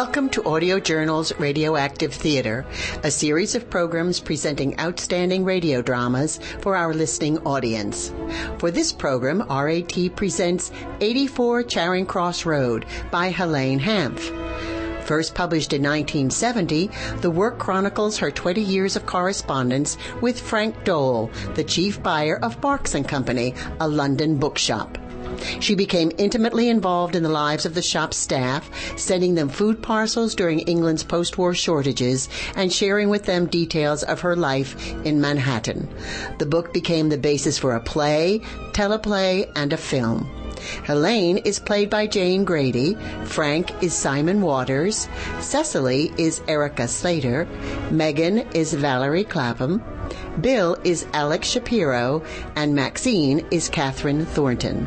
Welcome to Audio Journal's Radioactive Theater, a series of programs presenting outstanding radio dramas for our listening audience. For this program, RAT presents 84 Charing Cross Road by Helene Hanff. First published in 1970, the work chronicles her 20 years of correspondence with Frank Dole, the chief buyer of Barks & Company, a London bookshop. She became intimately involved in the lives of the shop's staff, sending them food parcels during England's post-war shortages and sharing with them details of her life in Manhattan. The book became the basis for a play, teleplay, and a film. Helene is played by Jane Grady, Frank is Simon Waters, Cecily is Erica Slater, Megan is Valerie Clapham, Bill is Alex Shapiro, and Maxine is Catherine Thornton.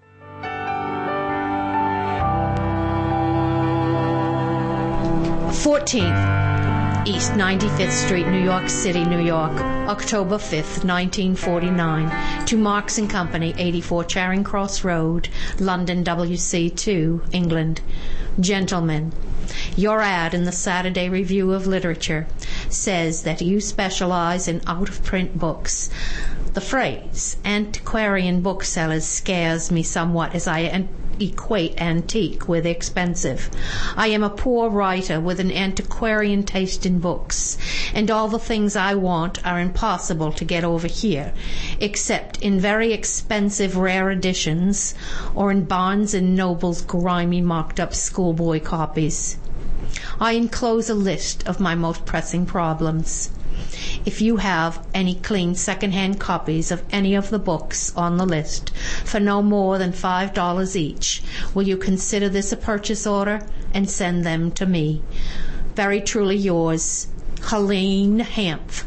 East 95th Street, New York City, New York, October 5th, 1949, to Marks & Company, 84 Charing Cross Road, London, WC2, England. Gentlemen, your ad in the Saturday Review of Literature says that you specialize in out-of-print books. The phrase, antiquarian booksellers, scares me somewhat as I equate antique with expensive. I am a poor writer with an antiquarian taste in books, and all the things I want are impossible to get over here, except in very expensive rare editions or in Barnes & Noble's grimy mocked-up schoolboy copies. I enclose a list of my most pressing problems. If you have any clean second-hand copies of any of the books on the list for no more than $5 each, will you consider this a purchase order and send them to me? Very truly yours, Helene Hanff.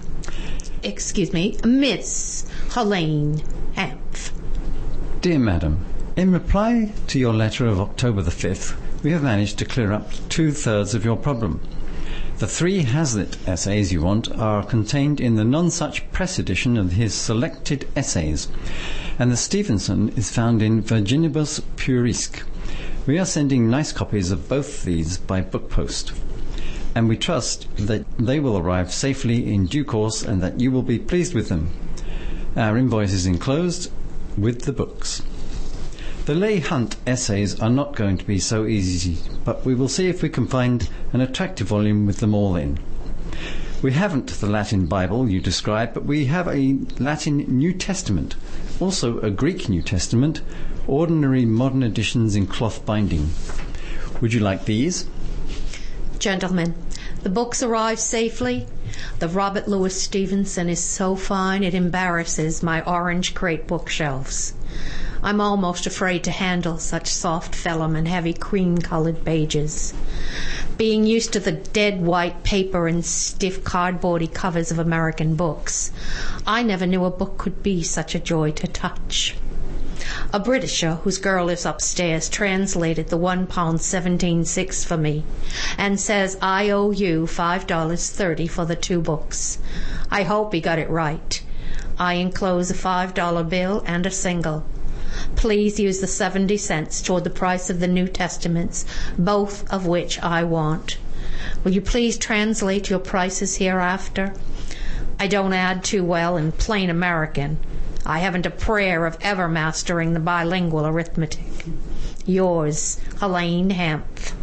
Miss Helene Hanff. Dear Madam, in reply to your letter of October the 5th, we have managed to clear up 2/3 of your problem. The 3 Hazlitt essays you want are contained in the Nonsuch Press edition of his Selected Essays, and the Stevenson is found in Virginibus Puerisque. We are sending nice copies of both these by book post, and we trust that they will arrive safely in due course and that you will be pleased with them. Our invoice is enclosed with the books. The Leigh Hunt essays are not going to be so easy, but we will see if we can find an attractive volume with them all in. We haven't the Latin Bible you describe, but we have a Latin New Testament, also a Greek New Testament, ordinary modern editions in cloth binding. Would you like these? Gentlemen, the books arrive safely. The Robert Louis Stevenson is so fine it embarrasses my orange crate bookshelves. I'm almost afraid to handle such soft vellum and heavy cream-colored pages. Being used to the dead white paper and stiff cardboardy covers of American books, I never knew a book could be such a joy to touch. A Britisher whose girl lives upstairs translated the £1.17.6 for me and says I owe you $5.30 for the 2 books. I hope he got it right. I enclose a $5 bill and a single. Please use the 70 cents toward the price of the New Testaments, both of which I want. Will you please translate your prices hereafter? I don't add too well in plain American. I haven't a prayer of ever mastering the bilingual arithmetic. Yours, Helene Hanff.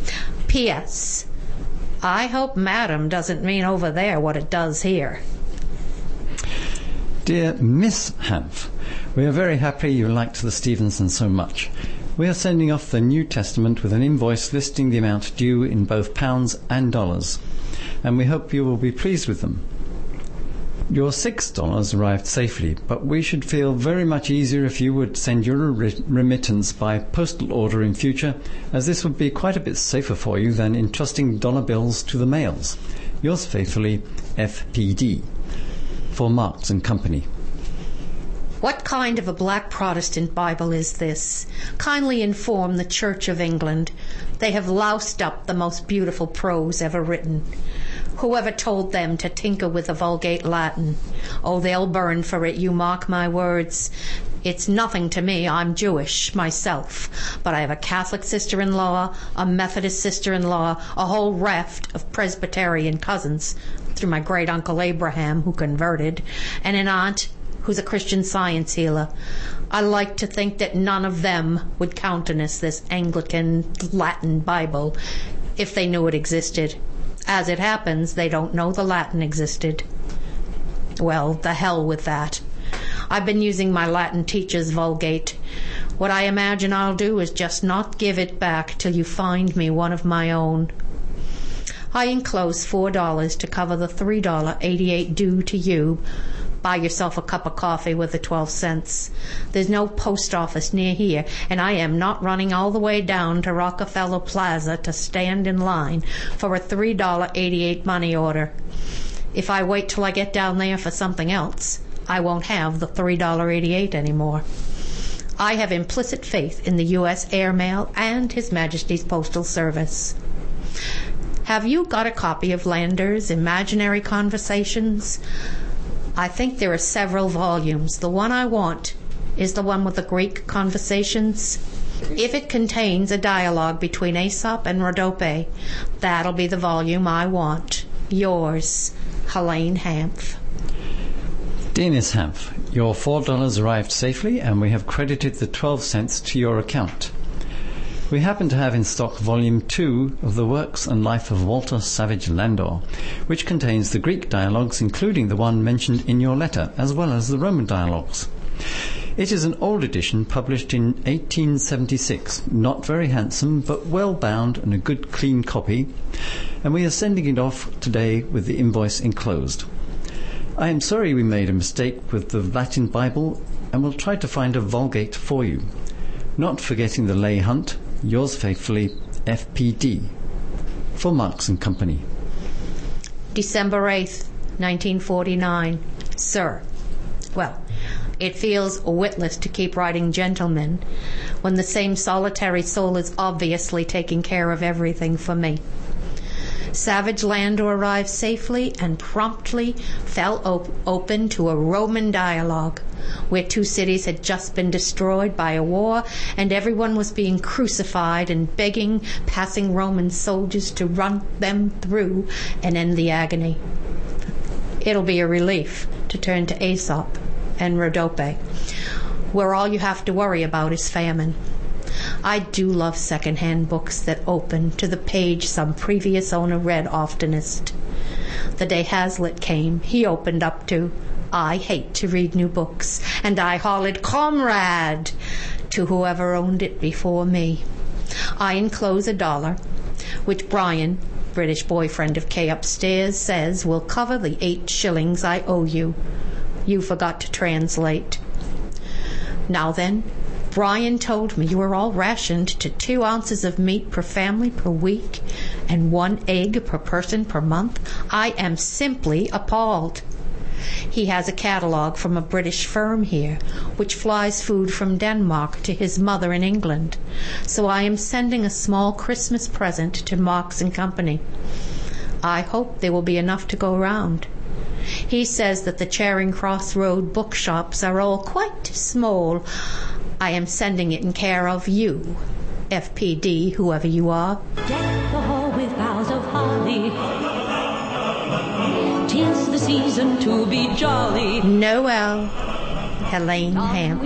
P.S. I hope Madam doesn't mean over there what it does here. Dear Miss Hanff, we are very happy you liked the Stevenson so much. We are sending off the New Testament with an invoice listing the amount due in both pounds and dollars, and we hope you will be pleased with them. Your $6 arrived safely, but we should feel very much easier if you would send your remittance by postal order in future, as this would be quite a bit safer for you than entrusting dollar bills to the mails. Yours faithfully, F.P.D. for Marks & Company. What kind of a black Protestant Bible is this? Kindly inform the Church of England. They have loused up the most beautiful prose ever written. Whoever told them to tinker with the Vulgate Latin? Oh, they'll burn for it, you mark my words. It's nothing to me. I'm Jewish myself, but I have a Catholic sister-in-law, a Methodist sister-in-law, a whole raft of Presbyterian cousins through my great-uncle Abraham, who converted, and an aunt who's a Christian Science healer. I like to think that none of them would countenance this Anglican Latin Bible if they knew it existed. As it happens, they don't know the Latin existed. Well, the hell with that. I've been using my Latin teacher's Vulgate. What I imagine I'll do is just not give it back till you find me one of my own. I enclose $4 to cover the $3.88 due to you. Buy yourself a cup of coffee with the 12 cents. There's no post office near here, and I am not running all the way down to Rockefeller Plaza to stand in line for a $3.88 money order. If I wait till I get down there for something else, I won't have the $3.88 anymore. I have implicit faith in the U.S. Airmail and His Majesty's Postal Service. Have you got a copy of Lander's Imaginary Conversations? I think there are several volumes. The one I want is the one with the Greek conversations. If it contains a dialogue between Aesop and Rhodope, that'll be the volume I want. Yours, Helene Hanff. Dear Miss Hanff, your $4 arrived safely and we have credited the 12 cents to your account. We happen to have in stock Volume 2 of the Works and Life of Walter Savage Landor, which contains the Greek dialogues, including the one mentioned in your letter, as well as the Roman dialogues. It is an old edition published in 1876, not very handsome, but well bound and a good clean copy, and we are sending it off today with the invoice enclosed. I am sorry we made a mistake with the Latin Bible, and will try to find a Vulgate for you. Not forgetting the lay hunt. Yours faithfully, FPD. For Marks and Company. December 8th, 1949. Sir. Well, it feels witless to keep writing gentlemen when the same solitary soul is obviously taking care of everything for me. Savage Landor arrived safely and promptly fell open to a Roman dialogue, where two cities had just been destroyed by a war and everyone was being crucified and begging passing Roman soldiers to run them through and end the agony. It'll be a relief to turn to Aesop and Rhodope, where all you have to worry about is famine. I do love second-hand books that open to the page some previous owner read oftenest. The day Hazlitt came, he opened up to, "I hate to read new books," and I hollered, "Comrade!" to whoever owned it before me. I enclose $1, which Brian, British boyfriend of Kay upstairs, says will cover the 8 shillings I owe you. You forgot to translate. Now then, Brian told me you were all rationed to 2 ounces of meat per family per week and 1 egg per person per month. I am simply appalled. He has a catalogue from a British firm here, which flies food from Denmark to his mother in England. So I am sending a small Christmas present to Marks and Company. I hope there will be enough to go round. He says that the Charing Cross Road bookshops are all quite small. I am sending it in care of you, FPD, whoever you are. Deck the hall with boughs of holly. 'Tis the season to be jolly. Noel. Helene Hanff.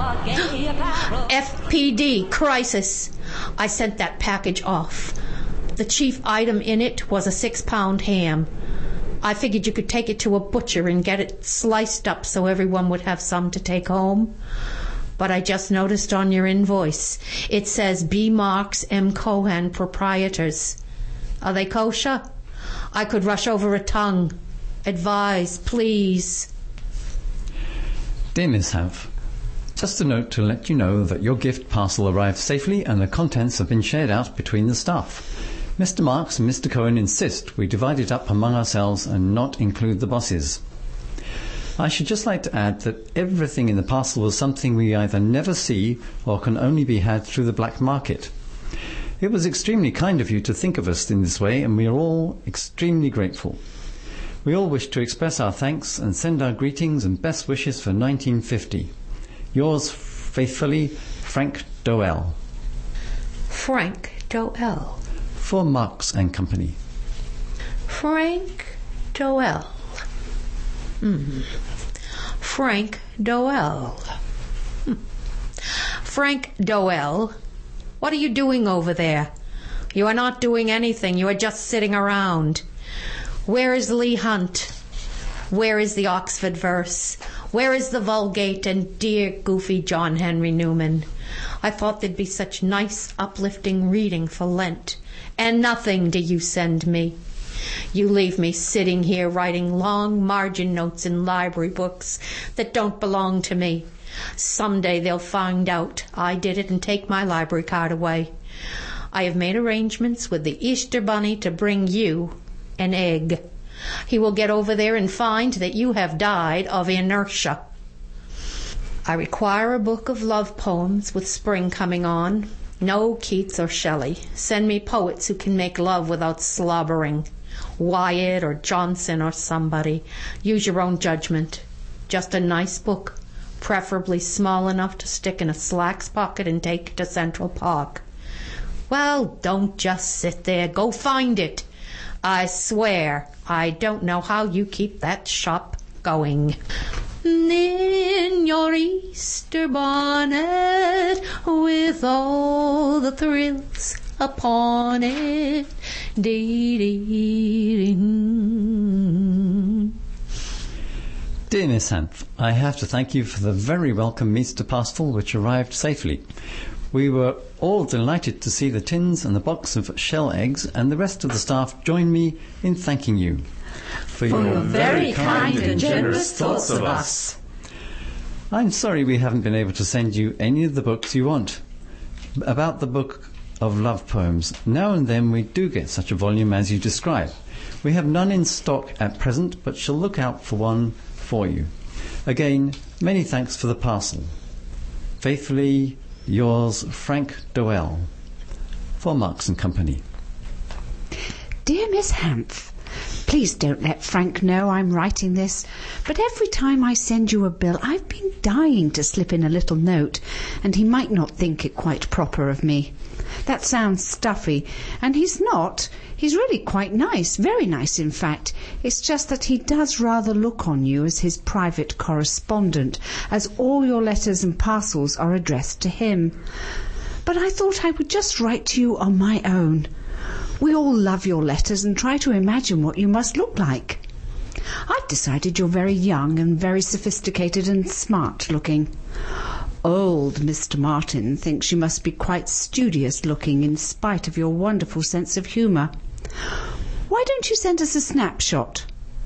FPD, crisis. I sent that package off. The chief item in it was a 6-pound ham. I figured you could take it to a butcher and get it sliced up so everyone would have some to take home. But I just noticed on your invoice, it says B. Marks M. Cohen Proprietors. Are they kosher? I could rush over a tongue. Advise, please. Dear Miss Hanff, just a note to let you know that your gift parcel arrived safely and the contents have been shared out between the staff. Mr. Marks and Mr. Cohen insist we divide it up among ourselves and not include the bosses. I should just like to add that everything in the parcel was something we either never see or can only be had through the black market. It was extremely kind of you to think of us in this way, and we are all extremely grateful. We all wish to express our thanks and send our greetings and best wishes for 1950. Yours faithfully, Frank Doel. Frank Doel. For Marks and Company. Frank Doel. Frank Doel. Frank Doel, what are you doing over there? You are not doing anything. You are just sitting around. Where is Leigh Hunt? Where is the Oxford verse? Where is the Vulgate and dear goofy John Henry Newman? I thought there'd be such nice uplifting reading for Lent. And nothing do you send me. You leave me sitting here writing long margin notes in library books that don't belong to me. Someday they'll find out I did it and take my library card away. I have made arrangements with the Easter Bunny to bring you an egg. He will get over there and find that you have died of inertia. I require a book of love poems with spring coming on. No Keats or Shelley. Send me poets who can make love without slobbering. Wyatt or Johnson or somebody. Use your own judgment. Just a nice book, preferably small enough to stick in a slacks pocket and take to Central Park. Well, don't just sit there. Go find it. I swear I don't know how you keep that shop going. In your Easter bonnet, with all the thrills upon it. Dee-dee-dee. Dear Miss Hanf, I have to thank you for the very welcome Meester parcel which arrived safely. We were all delighted to see the tins and the box of shell eggs, and the rest of the staff join me in thanking you for your very kind and generous thoughts of us. I'm sorry we haven't been able to send you any of the books you want. About the book of love poems, now and then we do get such a volume as you describe. We have none in stock at present, but shall look out for one for you. Again, many thanks for the parcel. Faithfully yours, Frank Doel. For Marks and Company. Dear Miss Hanf, please don't let Frank know I'm writing this, but every time I send you a bill I've been dying to slip in a little note, and he might not think it quite proper of me. That sounds stuffy, and he's not. He's really quite nice, very nice in fact. It's just that he does rather look on you as his private correspondent, as all your letters and parcels are addressed to him. But I thought I would just write to you on my own. We all love your letters and try to imagine what you must look like. I've decided you're very young and very sophisticated and smart looking. Old Mr. Martin thinks you must be quite studious looking in spite of your wonderful sense of humour. Why don't you send us a snapshot?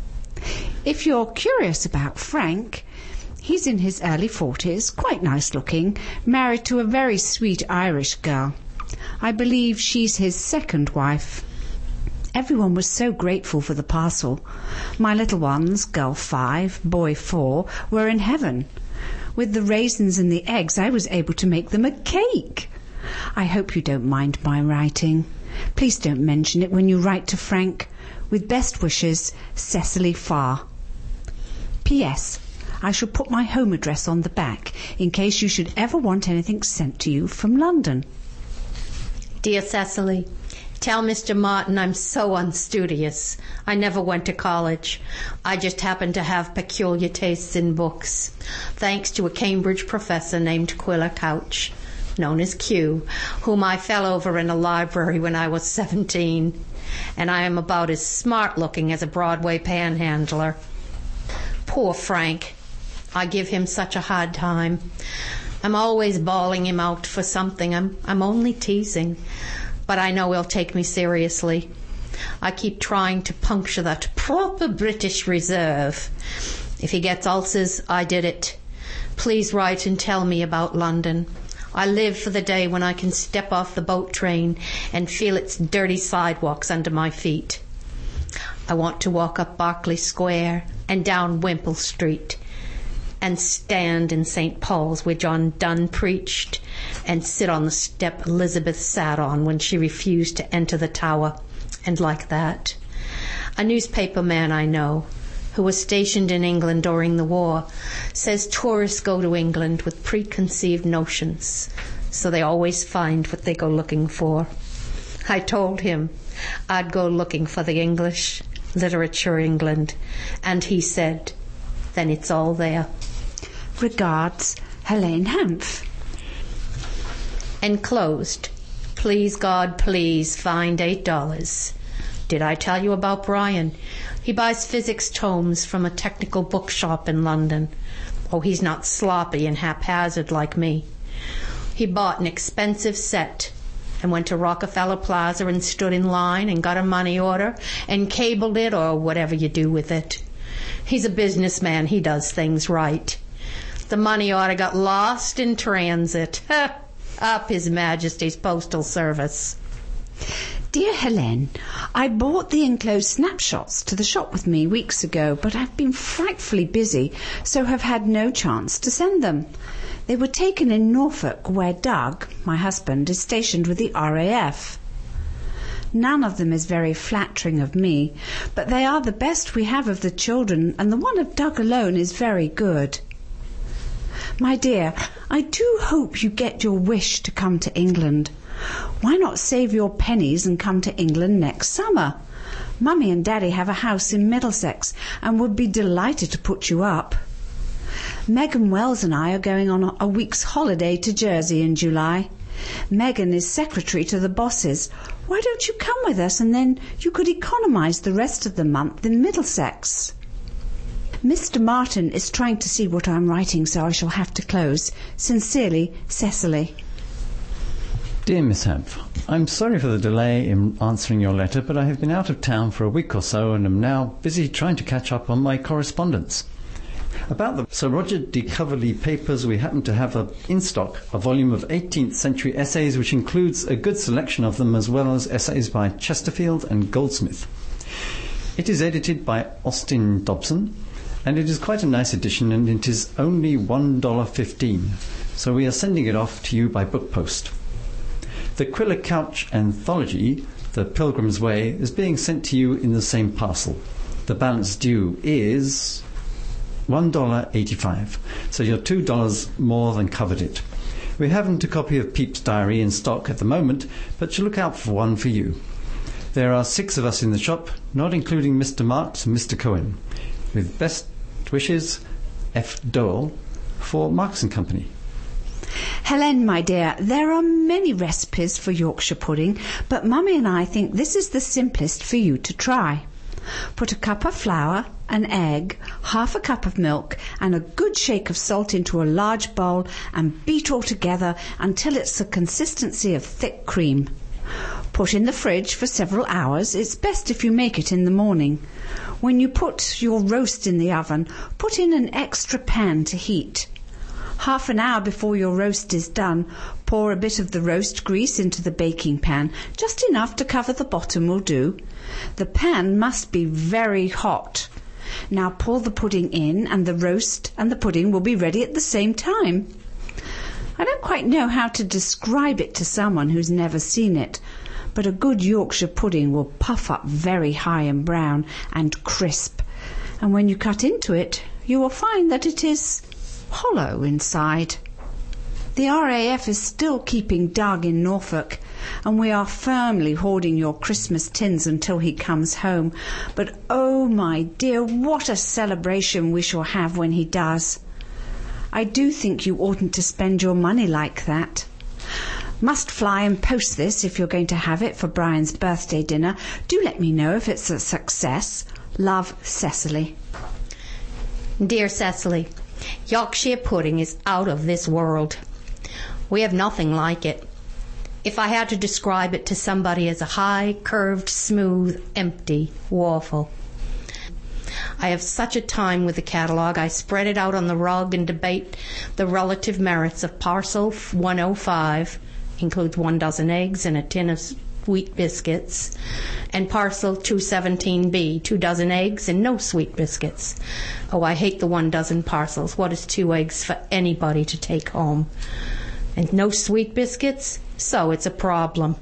If you're curious about Frank, he's in his early 40s, quite nice looking, married to a very sweet Irish girl. I believe she's his second wife. Everyone was so grateful for the parcel. My little ones, girl 5, boy 4, were in heaven. With the raisins and the eggs, I was able to make them a cake. I hope you don't mind my writing. Please don't mention it when you write to Frank. With best wishes, Cecily Farr. P.S. I shall put my home address on the back in case you should ever want anything sent to you from London. Dear Cecily, tell Mr. Martin I'm so unstudious. I never went to college. I just happen to have peculiar tastes in books, thanks to a Cambridge professor named Quiller Couch, known as Q, whom I fell over in a library when I was 17, and I am about as smart-looking as a Broadway panhandler. Poor Frank. I give him such a hard time. I'm always bawling him out for something. I'm only teasing, but I know he'll take me seriously. I keep trying to puncture that proper British reserve. If he gets ulcers, I did it. Please write and tell me about London. I live for the day when I can step off the boat train and feel its dirty sidewalks under my feet. I want to walk up Berkeley Square and down Wimpole Street and stand in St. Paul's where John Donne preached and sit on the step Elizabeth sat on when she refused to enter the tower, and like that. A newspaper man I know, who was stationed in England during the war, says tourists go to England with preconceived notions, so they always find what they go looking for. I told him I'd go looking for the English, Literature England, and he said, then it's all there. Regards, Helene Hanff. Enclosed. Please, God, please find $8. Did I tell you about Brian? He buys physics tomes from a technical bookshop in London. Oh, he's not sloppy and haphazard like me. He bought an expensive set and went to Rockefeller Plaza and stood in line and got a money order and cabled it or whatever you do with it. He's a businessman. He does things right. The money order got lost in transit. Up His Majesty's Postal Service. Dear Helene, I bought the enclosed snapshots to the shop with me weeks ago, but I've been frightfully busy, so have had no chance to send them. They were taken in Norfolk, where Doug, my husband, is stationed with the RAF. None of them is very flattering of me, but they are the best we have of the children, and the one of Doug alone is very good. My dear, I do hope you get your wish to come to England. Why not save your pennies and come to England next summer? Mummy and Daddy have a house in Middlesex and would be delighted to put you up. Megan Wells and I are going on a week's holiday to Jersey in July. Megan is secretary to the bosses. Why don't you come with us, and then you could economise the rest of the month in Middlesex? Mr. Martin is trying to see what I'm writing, so I shall have to close. Sincerely, Cecily. Dear Miss Hanff, I'm sorry for the delay in answering your letter, but I have been out of town for a week or so and am now busy trying to catch up on my correspondence. About the Sir Roger de Coverley papers, we happen to have in stock a volume of 18th century essays, which includes a good selection of them, as well as essays by Chesterfield and Goldsmith. It is edited by Austin Dobson, and it is quite a nice edition, and it is only $1.15, so we are sending it off to you by book post. The Quiller Couch anthology, The Pilgrim's Way, is being sent to you in the same parcel. The balance due is $1.85, so your $2 more than covered it. We haven't a copy of Pepys' Diary in stock at the moment, but shall look out for one for you. There are 6 of us in the shop, not including Mr. Marks and Mr. Cohen. With best wishes, F. Dole, for Marks & Company. Helene, my dear, there are many recipes for Yorkshire pudding, but Mummy and I think this is the simplest for you to try. Put a cup of flour, an egg, half a cup of milk, and a good shake of salt into a large bowl and beat all together until it's the consistency of thick cream. Put in the fridge for several hours. It's best if you make it in the morning. When you put your roast in the oven, put in an extra pan to heat. Half an hour before your roast is done, pour a bit of the roast grease into the baking pan. Just enough to cover the bottom will do. The pan must be very hot. Now pour the pudding in, and the roast and the pudding will be ready at the same time. I don't quite know how to describe it to someone who's never seen it, but a good Yorkshire pudding will puff up very high and brown and crisp, and when you cut into it, you will find that it is hollow inside. The RAF is still keeping Doug in Norfolk, and we are firmly hoarding your Christmas tins until he comes home. But oh, my dear, what a celebration we shall have when he does. I do think you oughtn't to spend your money like that. Must fly and post this if you're going to have it for Brian's birthday dinner. Do let me know if it's a success. Love, Cecily. Dear Cecily, Yorkshire pudding is out of this world. We have nothing like it. If I had to describe it to somebody as a high, curved, smooth, empty waffle. I have such a time with the catalogue. I spread it out on the rug and debate the relative merits of parcel 105, includes 1 dozen eggs and a tin of sweet biscuits, and parcel 217B, 2 dozen eggs and no sweet biscuits. Oh, I hate the 1 dozen parcels. What is 2 eggs for anybody to take home? And no sweet biscuits? So it's a problem.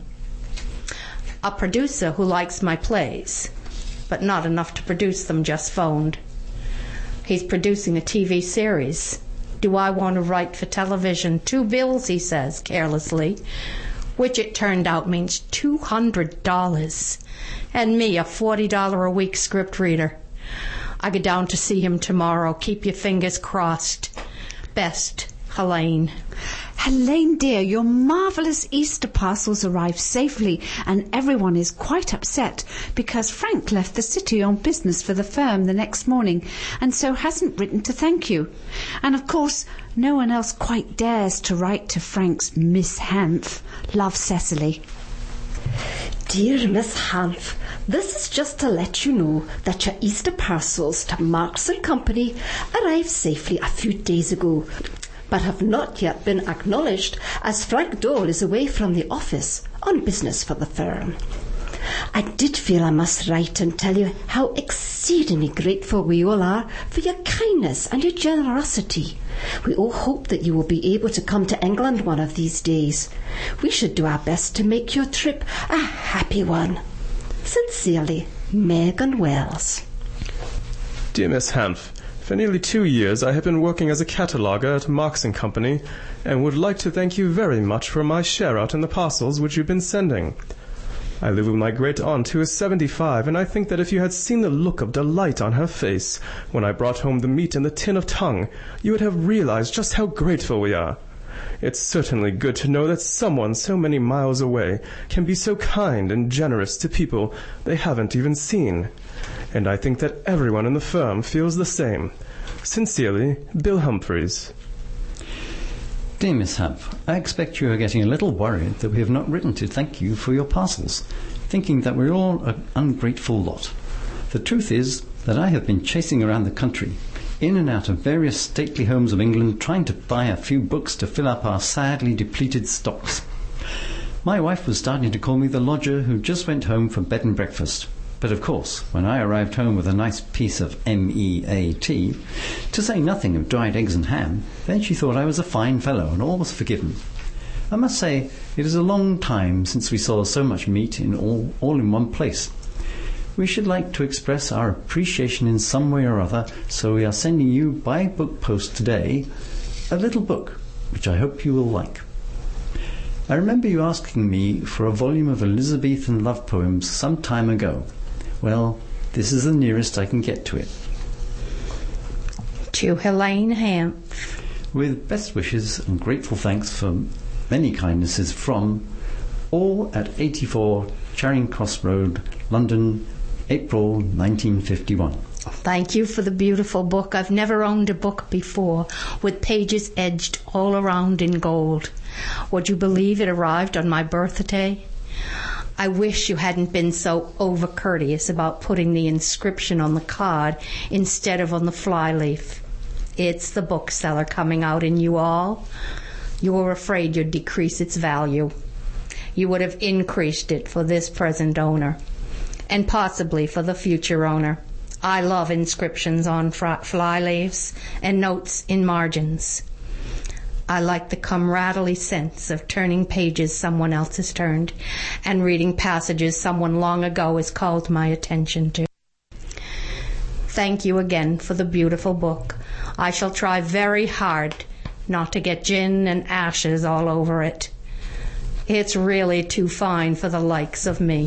A producer who likes my plays, but not enough to produce them, just phoned. He's producing a TV series. Do I want to write for television? 2 bills, he says, carelessly, which it turned out means $200. And me, a $40 a week script reader. I go down to see him tomorrow. Keep your fingers crossed. Best, Helene. Helene, dear, your marvellous Easter parcels arrived safely, and everyone is quite upset because Frank left the city on business for the firm the next morning and so hasn't written to thank you. And of course, no one else quite dares to write to Frank's Miss Hanf. Love, Cecily. Dear Miss Hanf, this is just to let you know that your Easter parcels to Marks & Company arrived safely a few days ago, but have not yet been acknowledged as Frank Dole is away from the office on business for the firm. I did feel I must write and tell you how exceedingly grateful we all are for your kindness and your generosity. We all hope that you will be able to come to England one of these days. We should do our best to make your trip a happy one. Sincerely, Megan Wells. Dear Miss Hanf, for nearly 2 years I have been working as a cataloguer at Marks & Company and would like to thank you very much for my share out in the parcels which you've been sending. I live with my great-aunt who is 75, and I think that if you had seen the look of delight on her face when I brought home the meat and the tin of tongue, you would have realized just how grateful we are. It's certainly good to know that someone so many miles away can be so kind and generous to people they haven't even seen. And I think that everyone in the firm feels the same. Sincerely, Bill Humphreys. Dear Miss Hanf, I expect you are getting a little worried that we have not written to thank you for your parcels, thinking that we're all an ungrateful lot. The truth is that I have been chasing around the country, in and out of various stately homes of England, trying to buy a few books to fill up our sadly depleted stocks. My wife was starting to call me the lodger who just went home for bed and breakfast. But of course, when I arrived home with a nice piece of MEAT, to say nothing of dried eggs and ham, then she thought I was a fine fellow and all was forgiven. I must say, it is a long time since we saw so much meat in all in one place. We should like to express our appreciation in some way or other, so we are sending you by book post today a little book, which I hope you will like. I remember you asking me for a volume of Elizabethan love poems some time ago. Well, this is the nearest I can get to it. To Helene Hanf. With best wishes and grateful thanks for many kindnesses from all at 84 Charing Cross Road, London, April 1951. Thank you for the beautiful book. I've never owned a book before, with pages edged all around in gold. Would you believe it arrived on my birthday? I wish you hadn't been so over-courteous about putting the inscription on the card instead of on the flyleaf. It's the bookseller coming out in you all. You were afraid you'd decrease its value. You would have increased it for this present owner, and possibly for the future owner. I love inscriptions on flyleaves and notes in margins. I like the camaraderie sense of turning pages someone else has turned and reading passages someone long ago has called my attention to. Thank you again for the beautiful book. I shall try very hard not to get gin and ashes all over it. It's really too fine for the likes of me.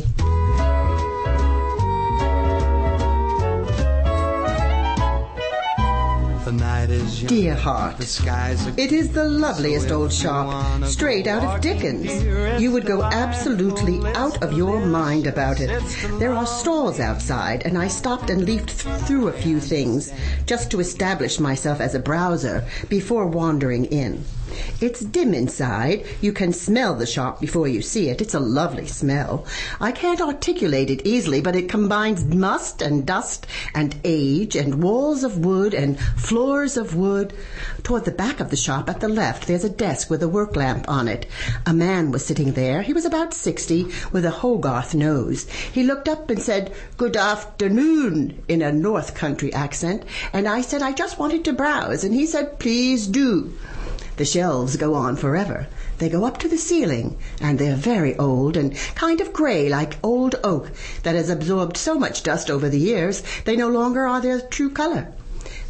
Dear heart, it is the loveliest old shop, straight out of Dickens. You would go absolutely out of your mind about it. There are stalls outside, and I stopped and leafed through a few things, just to establish myself as a browser before wandering in. It's dim inside. You can smell the shop before you see it. It's a lovely smell. I can't articulate it easily, but it combines must and dust and age and walls of wood and floors of wood. Toward the back of the shop at the left, there's a desk with a work lamp on it. A man was sitting there. He was about 60, with a Hogarth nose. He looked up and said, "Good afternoon," in a North Country accent, and I said I just wanted to browse, and he said, "Please do." The shelves go on forever. They go up to the ceiling, and they're very old and kind of gray like old oak that has absorbed so much dust over the years they no longer are their true color.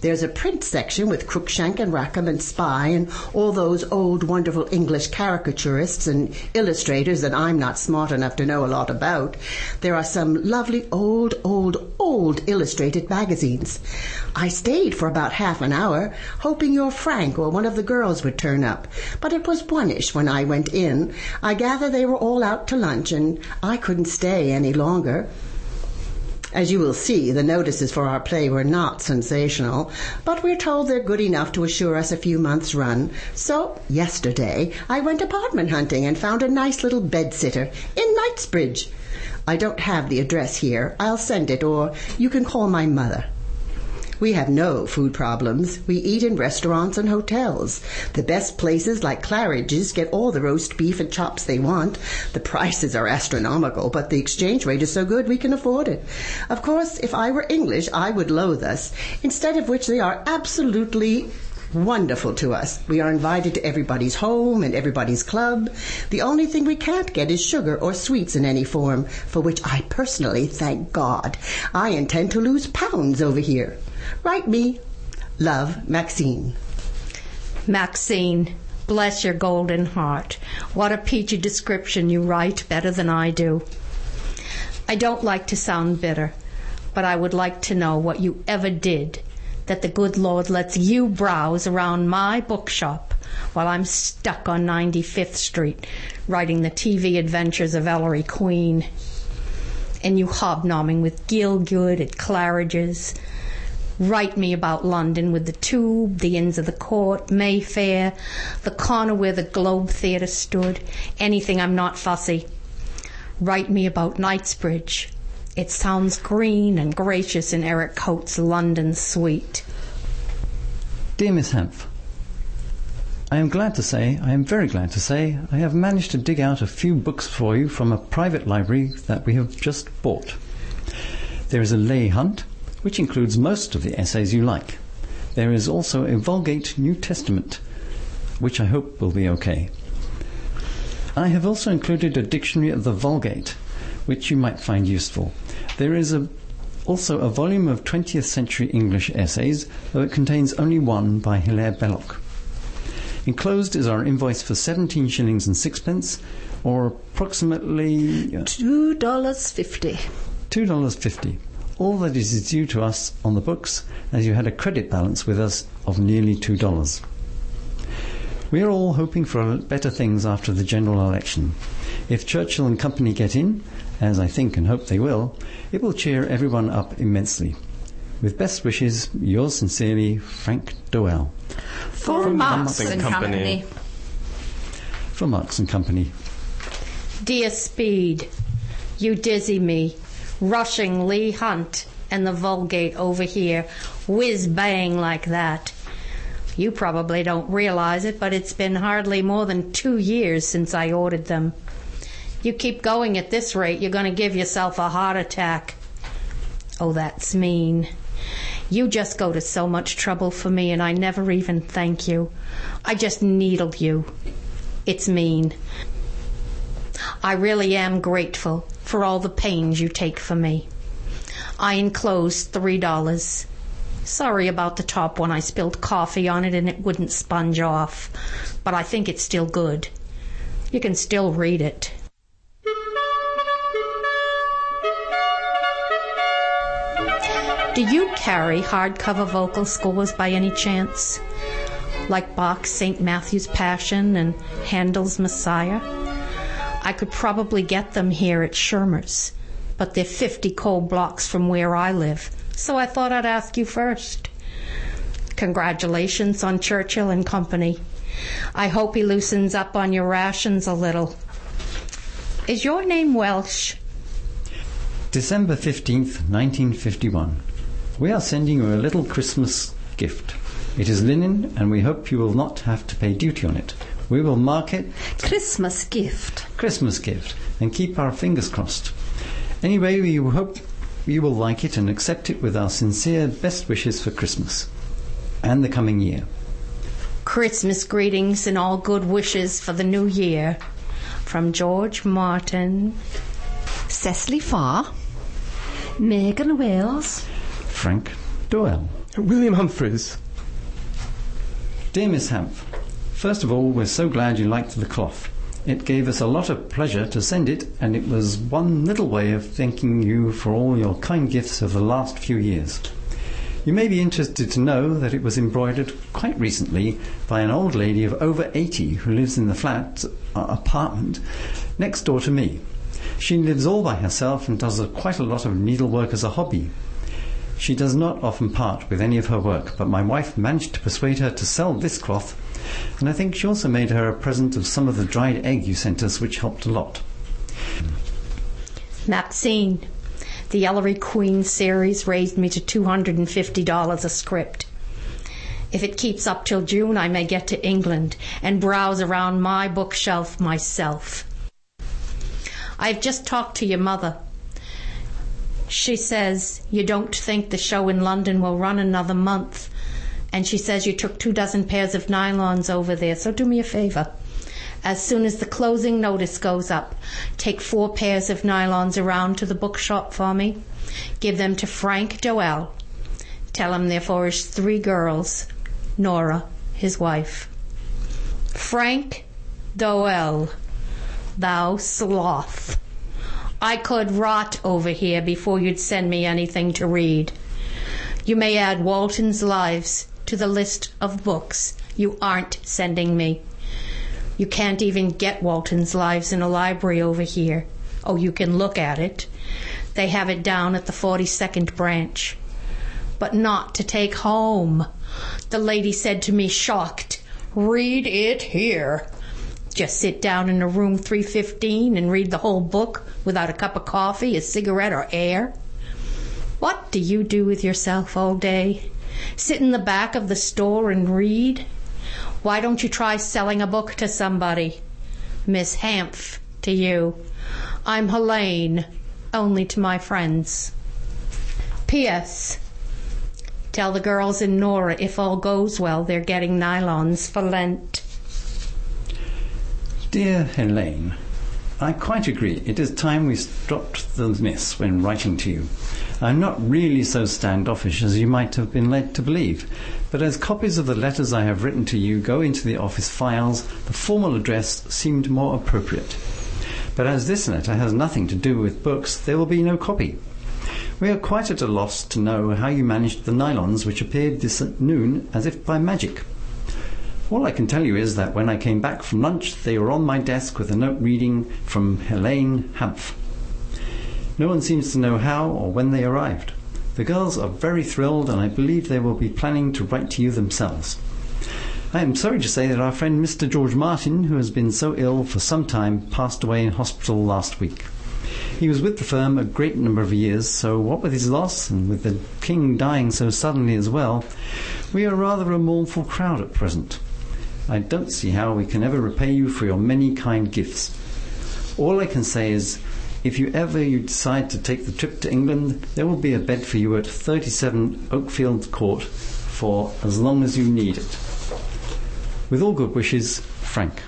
There's a print section with Cruikshank and Rackham and Spy and all those old wonderful English caricaturists and illustrators that I'm not smart enough to know a lot about. There are some lovely old illustrated magazines. I stayed for about half an hour, hoping your Frank or one of the girls would turn up, but it was 1-ish when I went in. I gather they were all out to lunch, and I couldn't stay any longer. As you will see, the notices for our play were not sensational, but we're told they're good enough to assure us a few months' run. So, yesterday, I went apartment hunting and found a nice little bed-sitter in Knightsbridge. I don't have the address here. I'll send it, or you can call my mother. We have no food problems. We eat in restaurants and hotels. The best places like Claridge's get all the roast beef and chops they want. The prices are astronomical, but the exchange rate is so good we can afford it. Of course, if I were English, I would loathe us, instead of which they are absolutely wonderful to us. We are invited to everybody's home and everybody's club. The only thing we can't get is sugar or sweets in any form, for which I personally thank God. I intend to lose pounds over here. Write me. Love, Maxine. Maxine, bless your golden heart. What a peachy description. You write better than I do. I don't like to sound bitter, but I would like to know what you ever did that the good Lord lets you browse around my bookshop while I'm stuck on 95th Street writing the TV adventures of Ellery Queen, and you hobnobbing with Gielgud at Claridge's. Write me about London with the Tube, the Inns of the Court, Mayfair, the corner where the Globe Theatre stood, anything. I'm not fussy. Write me about Knightsbridge. It sounds green and gracious in Eric Coates' London suite. Dear Miss Hamph, I am very glad to say, I have managed to dig out a few books for you from a private library that we have just bought. There is a lay hunt, which includes most of the essays you like. There is also a Vulgate New Testament, which I hope will be okay. I have also included a dictionary of the Vulgate, which you might find useful. There is also a volume of 20th century English essays, though it contains only one by Hilaire Belloc. Enclosed is our invoice for 17 shillings and sixpence, or approximately $2.50. $2.50. All that is due to us on the books, as you had a credit balance with us of nearly $2. We are all hoping for better things after the general election. If Churchill and Company get in, as I think and hope they will, it will cheer everyone up immensely. With best wishes, yours sincerely, Frank Doel. For Marks and Company. For Marks and Company. Dear Speed, you dizzy me. Rushing Leigh Hunt and the Vulgate over here, whiz-bang like that. You probably don't realize it, but it's been hardly more than 2 years since I ordered them. You keep going at this rate, you're going to give yourself a heart attack. Oh, that's mean. You just go to so much trouble for me, and I never even thank you. I just needle you. It's mean. I really am grateful for all the pains you take for me. I enclosed $3. Sorry about the top one. I spilled coffee on it and it wouldn't sponge off. But I think it's still good. You can still read it. Do you carry hardcover vocal scores by any chance? Like Bach's St. Matthew's Passion and Handel's Messiah? I could probably get them here at Schirmer's, but they're 50 coal blocks from where I live, so I thought I'd ask you first. Congratulations on Churchill and Company. I hope he loosens up on your rations a little. Is your name Welsh? December 15th, 1951. We are sending you a little Christmas gift. It is linen, and we hope you will not have to pay duty on it. We will mark it Christmas gift, and keep our fingers crossed. Anyway, we hope you will like it and accept it with our sincere best wishes for Christmas and the coming year. Christmas greetings and all good wishes for the new year. From George Martin, Cecily Farr, Megan Wales, Frank Doel. William Humphreys. Dear Miss Hamph, first of all, we're so glad you liked the cloth. It gave us a lot of pleasure to send it, and it was one little way of thanking you for all your kind gifts of the last few years. You may be interested to know that it was embroidered quite recently by an old lady of over 80 who lives in the flat apartment next door to me. She lives all by herself and does quite a lot of needlework as a hobby. She does not often part with any of her work, but my wife managed to persuade her to sell this cloth, and I think she also made her a present of some of the dried egg you sent us, which helped a lot. Maxine, the Ellery Queen series raised me to $250 a script. If it keeps up till June, I may get to England and browse around my bookshelf myself. I've just talked to your mother. She says you don't think the show in London will run another month. And she says you took 24 pairs of nylons over there. So do me a favor. As soon as the closing notice goes up, take 4 pairs of nylons around to the bookshop for me. Give them to Frank Doel. Tell him they're for his 3 girls. Nora, his wife. Frank Doel, thou sloth. I could rot over here before you'd send me anything to read. You may add Walton's Lives to the list of books you aren't sending me. You can't even get Walton's Lives in a library over here. Oh, you can look at it. They have it down at the 42nd branch. But not to take home. The lady said to me, shocked, read it here. Just sit down in a room 315 and read the whole book without a cup of coffee, a cigarette, or air? What do you do with yourself all day? Sit in the back of the store and read? Why don't you try selling a book to somebody? Miss Hamph to you. I'm Helene, only to my friends. P.S. Tell the girls in Nora if all goes well, they're getting nylons for Lent. Dear Helene, I quite agree. It is time we dropped the miss when writing to you. I'm not really so standoffish as you might have been led to believe, but as copies of the letters I have written to you go into the office files, the formal address seemed more appropriate. But as this letter has nothing to do with books, there will be no copy. We are quite at a loss to know how you managed the nylons which appeared this noon as if by magic. All I can tell you is that when I came back from lunch, they were on my desk with a note reading from Helene Hamph. No one seems to know how or when they arrived. The girls are very thrilled, and I believe they will be planning to write to you themselves. I am sorry to say that our friend Mr. George Martin, who has been so ill for some time, passed away in hospital last week. He was with the firm a great number of years, so what with his loss, and with the King dying so suddenly as well, we are rather a mournful crowd at present. I don't see how we can ever repay you for your many kind gifts. All I can say is, if you decide to take the trip to England, there will be a bed for you at 37 Oakfield Court for as long as you need it. With all good wishes, Frank.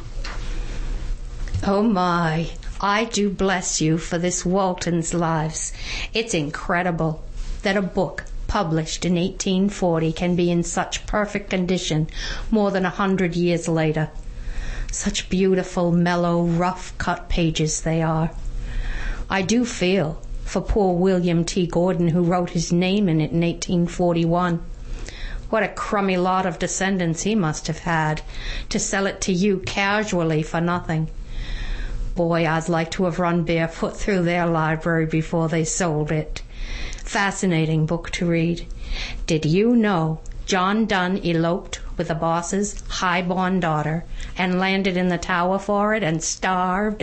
Oh my, I do bless you for this Walton's Lives. It's incredible that a book published in 1840 can be in such perfect condition more than 100 years later. Such beautiful, mellow, rough-cut pages they are. I do feel for poor William T. Gordon, who wrote his name in it in 1841. What a crummy lot of descendants he must have had to sell it to you casually for nothing. Boy, I'd like to have run barefoot through their library before they sold it. Fascinating book to read. Did you know John Donne eloped with the boss's high-born daughter and landed in the Tower for it and starved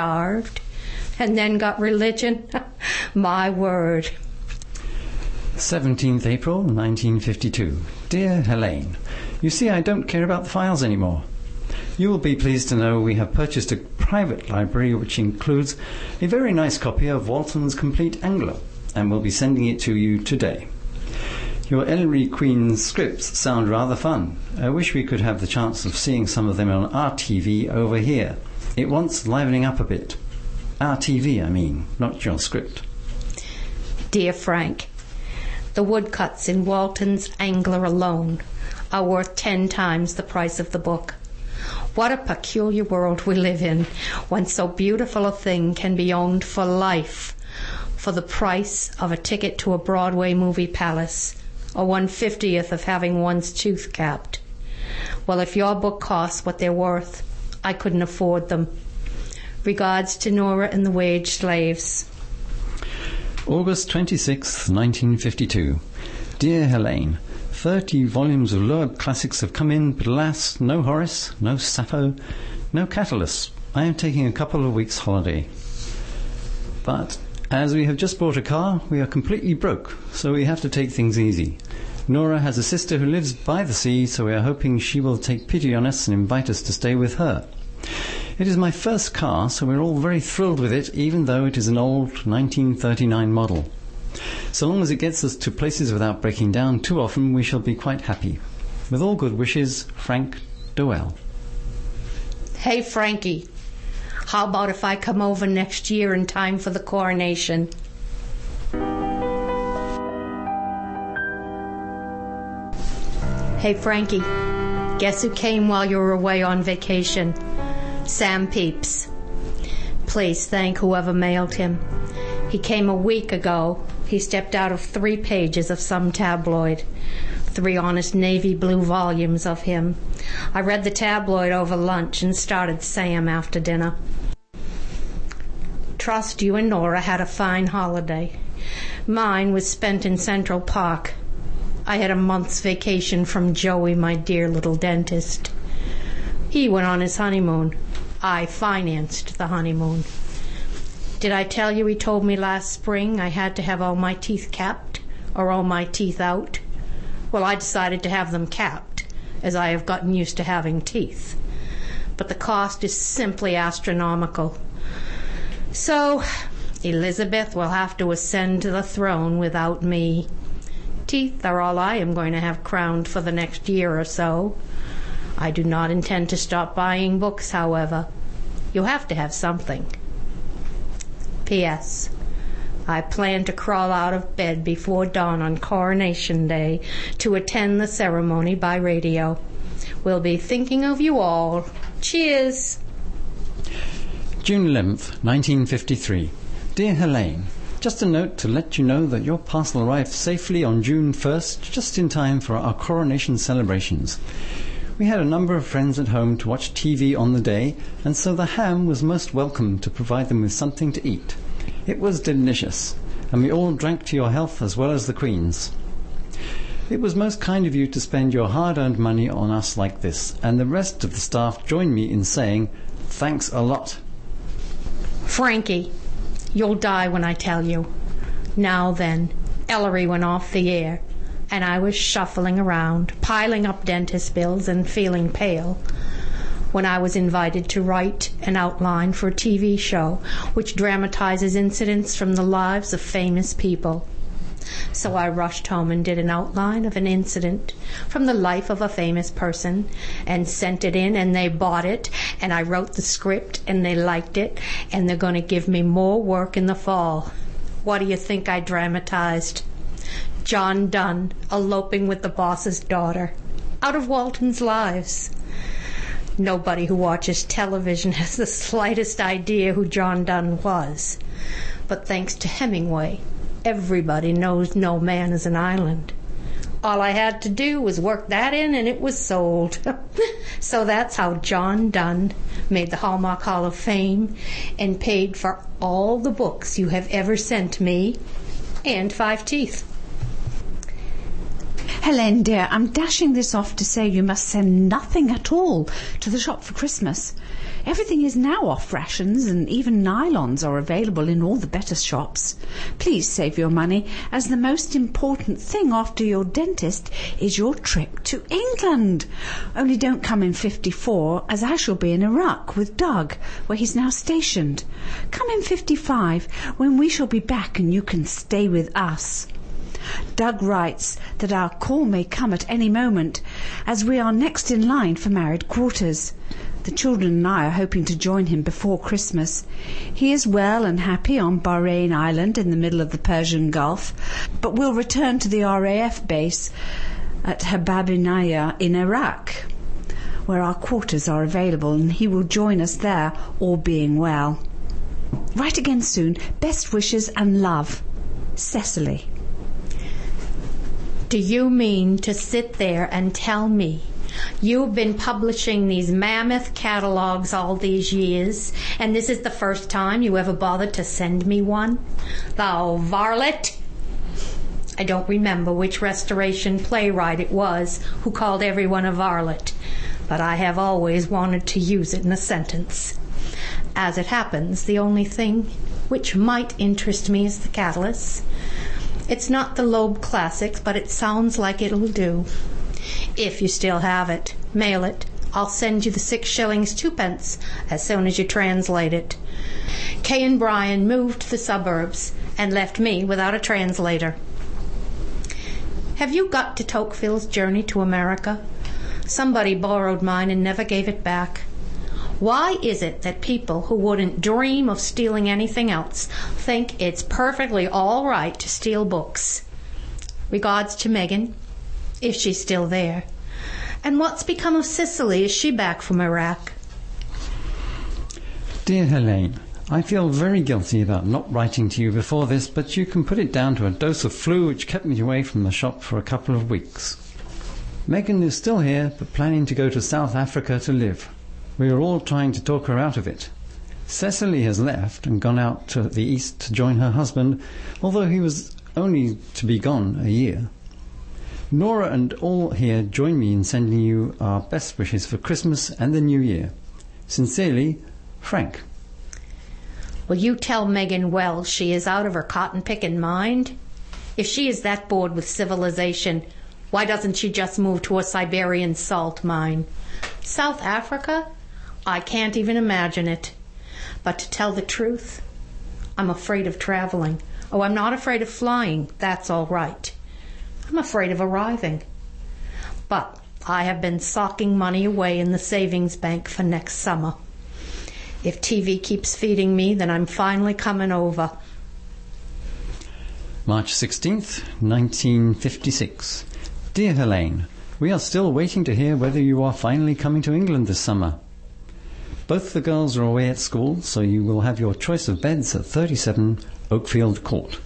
and then got religion? My word. 17th April 1952. Dear Helene, you see I don't care about the files anymore. You will be pleased to know we have purchased a private library which includes a very nice copy of Walton's Complete Angler, and will be sending it to you today. Your Ellery Queen scripts sound rather fun. I wish we could have the chance of seeing some of them on RTV over here. It wants livening up a bit. RTV, I mean, not your script. Dear Frank, The woodcuts in Walton's Angler alone are worth 10 times the price of the book. What a peculiar world we live in, when so beautiful a thing can be owned for life for the price of a ticket to a Broadway movie palace, or 1/50th of having one's tooth capped. Well, if your book costs what they're worth, I couldn't afford them. Regards to Nora and the Wage Slaves. August 26th, 1952. Dear Helene, 30 volumes of Loeb classics have come in, but alas, no Horace, no Sappho, no Catullus. I am taking a couple of weeks' holiday. But as we have just bought a car, we are completely broke, so we have to take things easy. Nora has a sister who lives by the sea, so we are hoping she will take pity on us and invite us to stay with her. It is my first car, so we're all very thrilled with it, even though it is an old 1939 model. So long as it gets us to places without breaking down too often, we shall be quite happy. With all good wishes, Frank Doel. Hey, Frankie, how about if I come over next year in time for the coronation? Hey, Frankie, guess who came while you were away on vacation? Sam Pepys. Please thank whoever mailed him. He came a week ago. He stepped out of 3 pages of some tabloid. 3 honest navy blue volumes of him. I read the tabloid over lunch and started Sam after dinner. Trust you and Nora had a fine holiday. Mine was spent in Central Park. I had a month's vacation from Joey, my dear little dentist. He went on his honeymoon. I financed the honeymoon. Did I tell you he told me last spring I had to have all my teeth capped or all my teeth out? Well, I decided to have them capped, as I have gotten used to having teeth. But the cost is simply astronomical. So Elizabeth will have to ascend to the throne without me. Teeth are all I am going to have crowned for the next year or so. I do not intend to stop buying books, however. You have to have something. P.S. I plan to crawl out of bed before dawn on Coronation Day to attend the ceremony by radio. We'll be thinking of you all. Cheers! June 11th, 1953. Dear Helene, just a note to let you know that your parcel arrived safely on June 1st, just in time for our coronation celebrations. We had a number of friends at home to watch TV on the day, and so the ham was most welcome to provide them with something to eat. It was delicious, and we all drank to your health as well as the Queen's. It was most kind of you to spend your hard-earned money on us like this, and the rest of the staff joined me in saying, thanks a lot. Frankie, you'll die when I tell you. Now then, Ellery went off the air, and I was shuffling around, piling up dentist bills and feeling pale, when I was invited to write an outline for a TV show which dramatizes incidents from the lives of famous people. So I rushed home and did an outline of an incident from the life of a famous person and sent it in, and they bought it, and I wrote the script and they liked it, and they're going to give me more work in the fall. What do you think I dramatized? John Donne eloping with the boss's daughter, out of Walton's Lives. Nobody who watches television has the slightest idea who John Donne was. But thanks to Hemingway, everybody knows No Man is an Island. All I had to do was work that in and it was sold. So that's how John Donne made the Hallmark Hall of Fame and paid for all the books you have ever sent me and 5 teeth. Helene, dear, I'm dashing this off to say you must send nothing at all to the shop for Christmas. Everything is now off rations, and even nylons are available in all the better shops. Please save your money, as the most important thing after your dentist is your trip to England. Only don't come in 54, as I shall be in Iraq with Doug, where he's now stationed. Come in 55, when we shall be back and you can stay with us. Doug writes that our call may come at any moment, as we are next in line for married quarters. The children and I are hoping to join him before Christmas. He is well and happy on Bahrain Island in the middle of the Persian Gulf, but will return to the RAF base at Hababinaya in Iraq, where our quarters are available, and he will join us there, all being well. Write again soon. Best wishes and love. Cecily. Do you mean to sit there and tell me you've been publishing these mammoth catalogues all these years, and this is the first time you ever bothered to send me one? Thou varlet! I don't remember which Restoration playwright it was who called everyone a varlet, but I have always wanted to use it in a sentence. As it happens, the only thing which might interest me is the Catalyst. It's not the Loeb Classics, but it sounds like it'll do. If you still have it, mail it. I'll send you the 6 shillings 2 as soon as you translate it. Kay and Brian moved to the suburbs and left me without a translator. Have you got to Tocqueville's Journey to America? Somebody borrowed mine and never gave it back. Why is it that people who wouldn't dream of stealing anything else think it's perfectly all right to steal books? Regards to Megan, if she's still there. And what's become of Cicely? Is she back from Iraq? Dear Helene, I feel very guilty about not writing to you before this, but you can put it down to a dose of flu which kept me away from the shop for a couple of weeks. Megan is still here, but planning to go to South Africa to live. We are all trying to talk her out of it. Cecily has left and gone out to the east to join her husband, although he was only to be gone a year. Nora and all here join me in sending you our best wishes for Christmas and the New Year. Sincerely, Frank. Will you tell Megan Wells she is out of her cotton-picking mind? If she is that bored with civilization, why doesn't she just move to a Siberian salt mine? South Africa? I can't even imagine it. But to tell the truth, I'm afraid of traveling. Oh, I'm not afraid of flying. That's all right. I'm afraid of arriving. But I have been socking money away in the savings bank for next summer. If TV keeps feeding me, then I'm finally coming over. March 16th, 1956. Dear Helene, we are still waiting to hear whether you are finally coming to England this summer. Both the girls are away at school, so you will have your choice of beds at 37 Oakfield Court.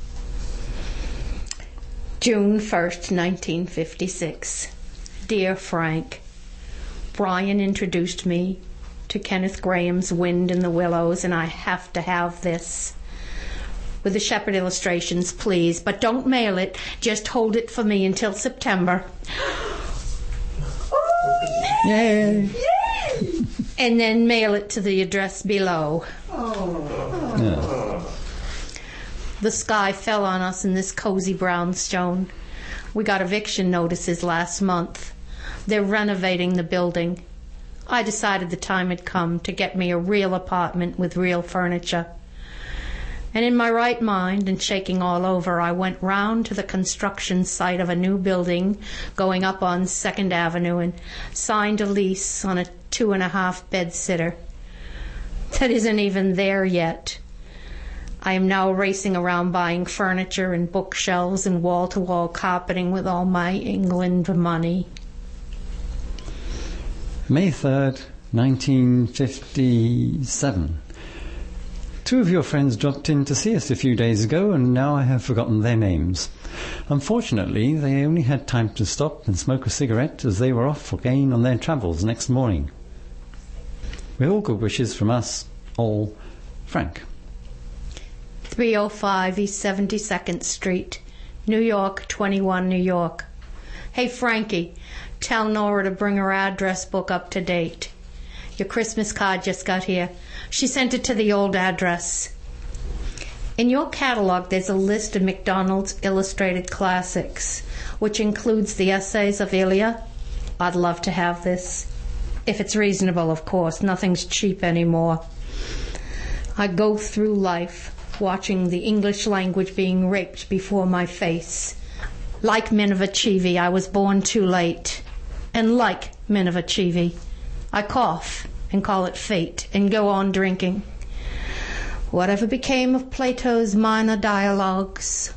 June 1st, 1956. Dear Frank, Brian introduced me to Kenneth Graham's Wind in the Willows, and I have to have this. With the Shepherd illustrations, please, but don't mail it. Just hold it for me until September. Yay! And then mail it to the address below. Yeah. The sky fell on us in this cozy brownstone. We got eviction notices last month. They're renovating the building. I decided the time had come to get me a real apartment with real furniture. And in my right mind and shaking all over, I went round to the construction site of a new building going up on 2nd Avenue and signed a lease on a 2.5-bed sitter. That isn't even there yet. I am now racing around buying furniture and bookshelves and wall-to-wall carpeting with all my England money. May 3rd, 1957. 2 of your friends dropped in to see us a few days ago, and now I have forgotten their names. Unfortunately, they only had time to stop and smoke a cigarette as they were off again on their travels next morning. With all good wishes from us all, Frank. 305 East 72nd Street, New York, 21 New York. Hey, Frankie, tell Nora to bring her address book up to date. Your Christmas card just got here. She sent it to the old address. In your catalog, there's a list of MacDonald's Illustrated Classics, which includes the essays of Ilya. I'd love to have this. If it's reasonable, of course. Nothing's cheap anymore. I go through life watching the English language being raped before my face. Like Minavachevi, I was born too late. And like Minavachevi, I cough and call it fate and go on drinking. Whatever became of Plato's minor dialogues?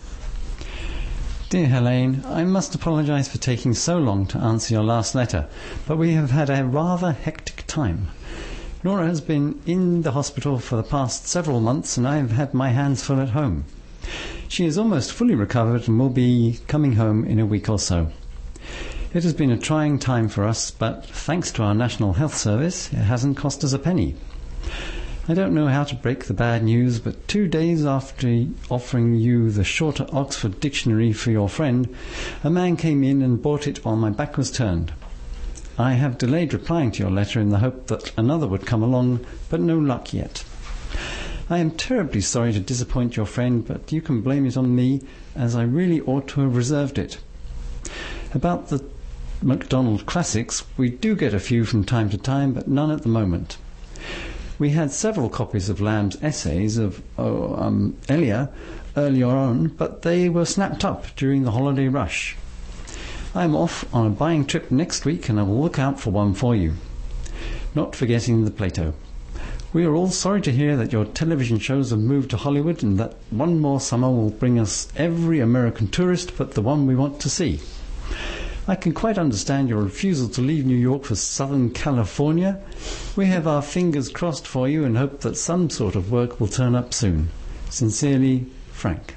Dear Helene, I must apologise for taking so long to answer your last letter, but we have had a rather hectic time. Nora has been in the hospital for the past several months, and I have had my hands full at home. She is almost fully recovered and will be coming home in a week or so. It has been a trying time for us, but thanks to our National Health Service, it hasn't cost us a penny. I don't know how to break the bad news, but 2 days after offering you the shorter Oxford Dictionary for your friend, a man came in and bought it while my back was turned. I have delayed replying to your letter in the hope that another would come along, but no luck yet. I am terribly sorry to disappoint your friend, but you can blame it on me, as I really ought to have reserved it. About the MacDonald Classics, we do get a few from time to time, but none at the moment. We had several copies of Lamb's essays of Elia earlier on, but they were snapped up during the holiday rush. I am off on a buying trip next week, and I will look out for one for you. Not forgetting the Plato. We are all sorry to hear that your television shows have moved to Hollywood, and that one more summer will bring us every American tourist but the one we want to see. I can quite understand your refusal to leave New York for Southern California. We have our fingers crossed for you and hope that some sort of work will turn up soon. Sincerely, Frank.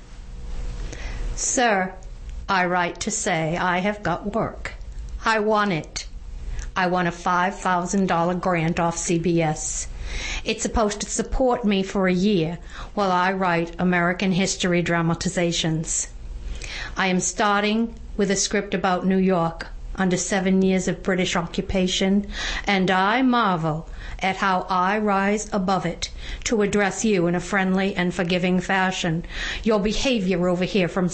Sir, I write to say I have got work. I won it. I won a $5,000 grant off CBS. It's supposed to support me for a year while I write American history dramatizations. I am starting with a script about New York under 7 years of British occupation, and I marvel at how I rise above it to address you in a friendly and forgiving fashion. Your behavior over here from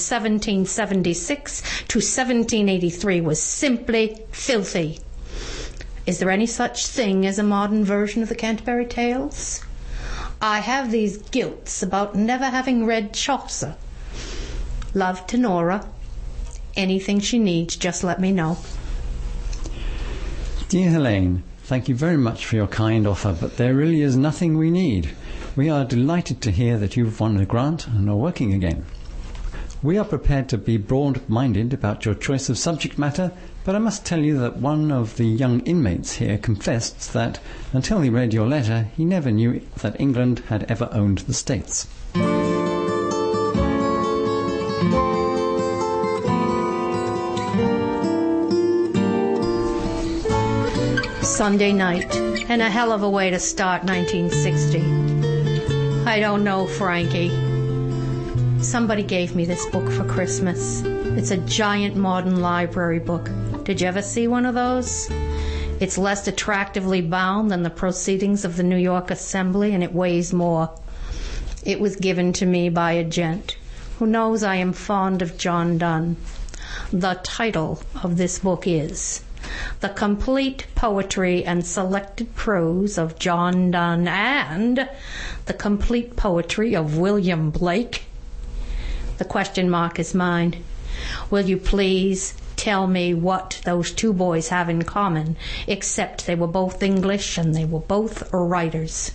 1776 to 1783 was simply filthy. Is there any such thing as a modern version of the Canterbury Tales? I have these guilts about never having read Chaucer. Love to Nora. Anything she needs, just let me know. Dear Helene, thank you very much for your kind offer, but there really is nothing we need. We are delighted to hear that you've won a grant and are working again. We are prepared to be broad-minded about your choice of subject matter, but I must tell you that one of the young inmates here confessed that, until he read your letter, he never knew that England had ever owned the States. Sunday night, and a hell of a way to start 1960. I don't know, Frankie. Somebody gave me this book for Christmas. It's a giant modern library book. Did you ever see one of those? It's less attractively bound than the Proceedings of the New York Assembly, and it weighs more. It was given to me by a gent who knows I am fond of John Donne. The title of this book is The Complete Poetry and Selected Prose of John Donne and The Complete Poetry of William Blake. The question mark is mine. Will you please tell me what those two boys have in common, except they were both English and they were both writers?